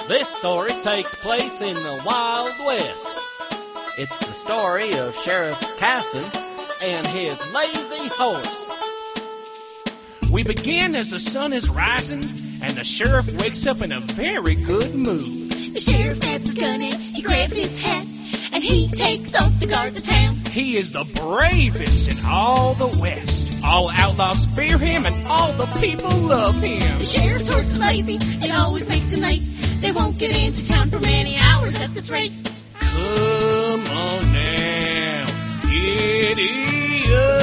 This story takes place in the Wild West. It's the story of Sheriff Casson and his lazy horse. We begin as the sun is rising, and the sheriff wakes up in a very good mood. The sheriff grabs his gun and he grabs his hat, and he takes off to guard the town. He is the bravest in all the West. All outlaws fear him, and all the people love him. The sheriff's horse is lazy, it always makes him late. They won't get into town for many hours at this rate. Come on now, giddy up.